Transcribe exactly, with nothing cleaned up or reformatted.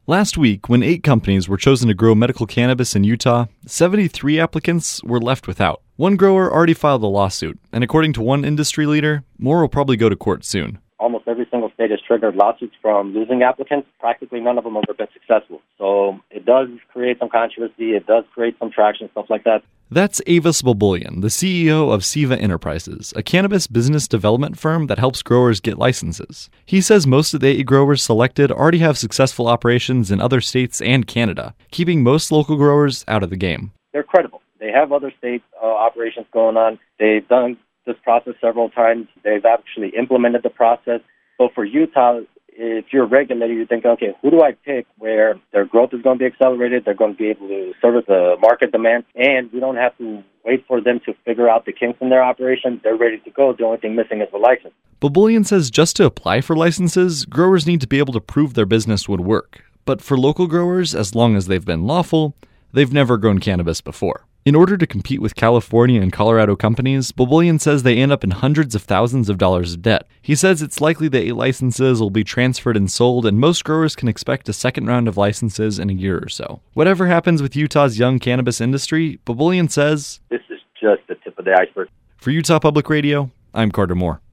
Last week, when eight companies were chosen to grow medical cannabis in Utah, seventy-three applicants were left without. One grower already filed a lawsuit, and according to one industry leader, more will probably go to court soon. Almost every single state has triggered lawsuits from losing applicants. Practically none of them have ever been successful. So it does create some controversy. It does create some traction, stuff like that. That's Avis Bobulian, the C E O of Seva Enterprises, a cannabis business development firm that helps growers get licenses. He says most of the eight growers selected already have successful operations in other states and Canada, keeping most local growers out of the game. They're credible. They have other states' uh, operations going on. They've done this process several times. They've actually implemented the process. So for Utah, if you're a regulator, you think, okay, who do I pick where their growth is going to be accelerated, they're going to be able to service the market demand, and we don't have to wait for them to figure out the kinks in their operation. They're ready to go. The only thing missing is the license. Bobulian says just to apply for licenses, growers need to be able to prove their business would work. But for local growers, as long as they've been lawful, they've never grown cannabis before. In order to compete with California and Colorado companies, Bobulian says they end up in hundreds of thousands of dollars of debt. He says it's likely that eight licenses will be transferred and sold, and most growers can expect a second round of licenses in a year or so. Whatever happens with Utah's young cannabis industry, Bobulian says, this is just the tip of the iceberg. For Utah Public Radio, I'm Carter Moore.